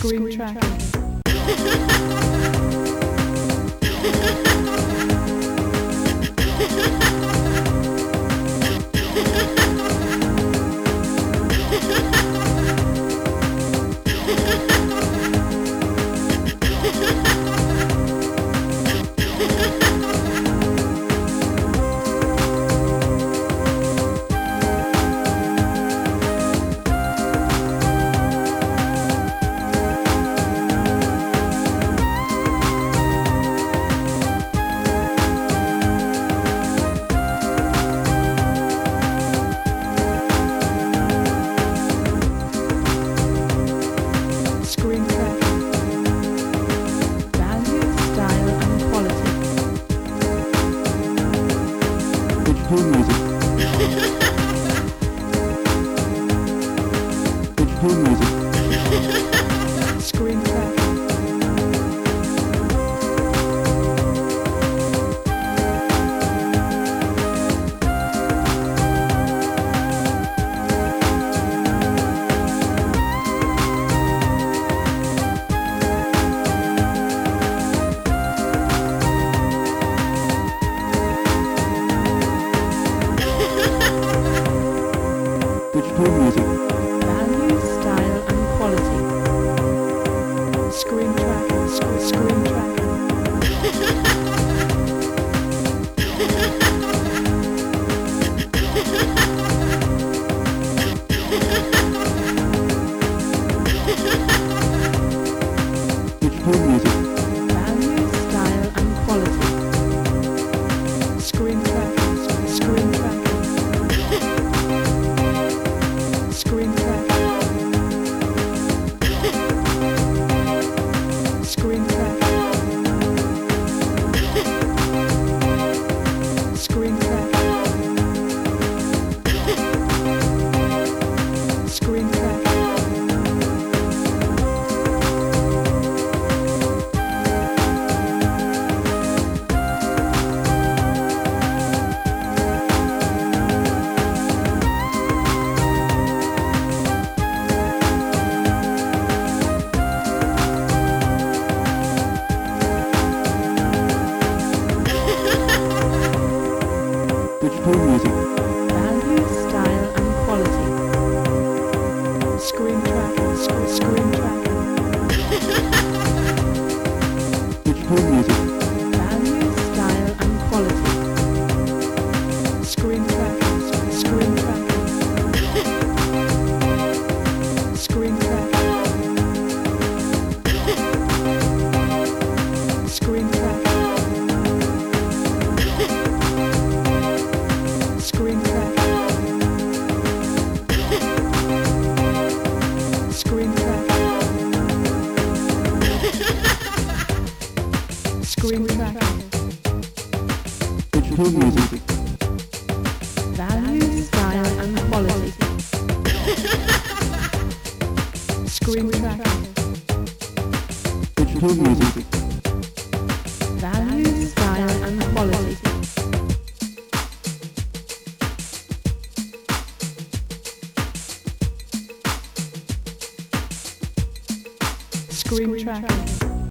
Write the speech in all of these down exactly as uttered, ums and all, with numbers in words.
Screen tracking. Screen tracking. Value, style and quality. Digital music. Digital music. Screen tracking. Digital music. Value, style and quality. Screen tracking. Sc- screen tracking. Digital music. Value, style and quality. Screen tracking. Sc- screen tracking. Screen tracking. Screen tracking. Screen tracking. Screen tracking. Digital music. Value, style and quality. Screen tracking. Sc- screen tracking. Digital music. Value, style and quality. Screen tracking. Sc- screen tracking. Screen tracking. Screen tracking. Screen tracking. Screen tracking. Screen tracking. Digital music. Value, style and quality. Screen tracking. Digital music. Value, style and quality. Screen tracking.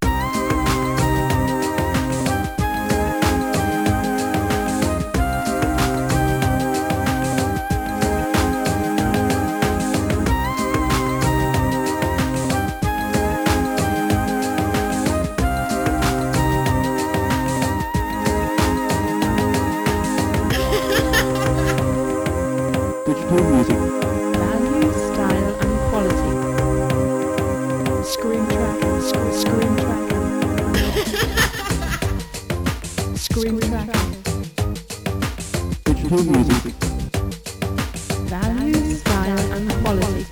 Digital music. Value, style and quality. Screen tracking. Sc- screen tracking. Screen tracking. Digital music. Value, style and quality.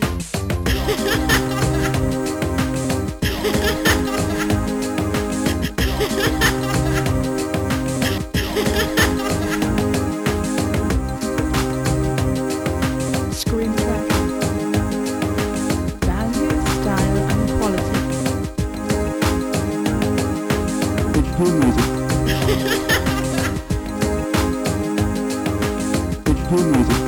Screen tracking. Value, style and quality. Digital music. Digital music.